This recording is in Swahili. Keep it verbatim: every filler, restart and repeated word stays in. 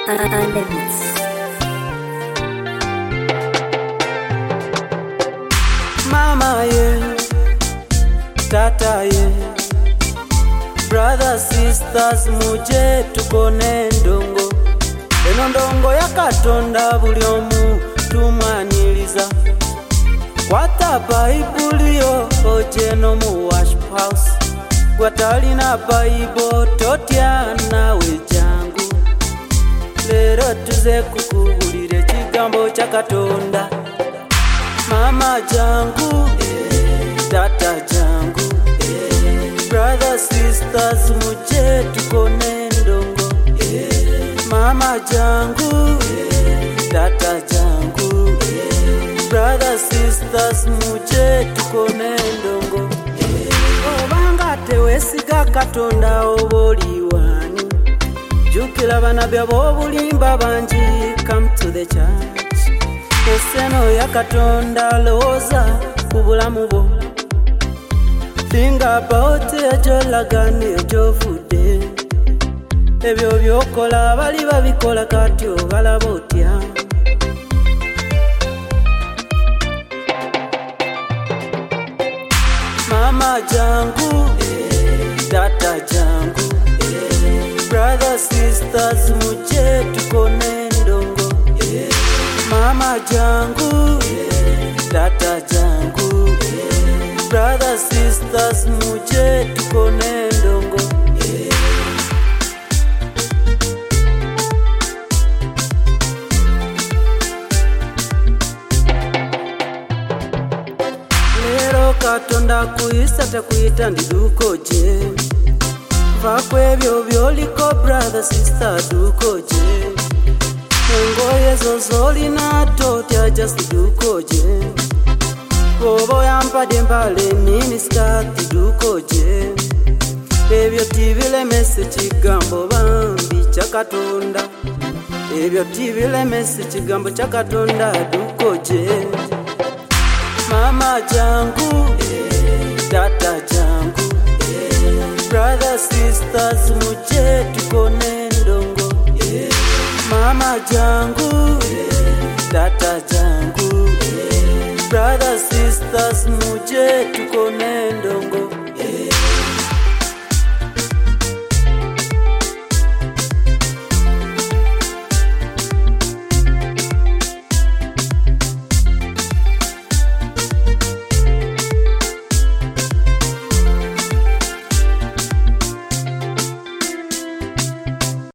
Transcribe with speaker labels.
Speaker 1: Mama ye, tata ye, brothers sisters muje tukone ndongo. Eno ndongo ya Katonda buli omu tumwaniriza. Kwata Baibulio oje no mu worship house. Gwatalina Bible totya nawe jangu. Lero tuze kukubulire kigambo kya Katonda. Mama jangu, tata jangu, brothers sisters muje tukone ndongo. Mama jangu, tata jangu, brothers sisters muje tukone ndongo. Obanga tewesiga Katonda oboli wani, jukira bana byabo bulimba banji, come to the church. Eseno ya Katonda loza kubulamu bo. Think about ejo lagane ejo fude. Ebyo byokola bali babikola katyo balabotya. Mama jangu, tata jangu, brothers sisters muje tukone ndongo. Mama jangu, tata jangu, brothers sisters muje tukone ndongo. Lero Katonda kuisa takuita ndidukoje. Vakwebyo byoliko brother sister dukoje. Ngoye zozoli na totya just dukoje. Bobo yampade mbale nini skati dukoje. Ebyo tibile mese kigambo bambi kya Katonda. Ebyo tibile mese kigambo kya Katonda dukoje. Mama jangu, tata jangu, brothers sisters muje tukone ndongo. Mama jangu, tata jangu, brothers sisters muje tukone ndongo.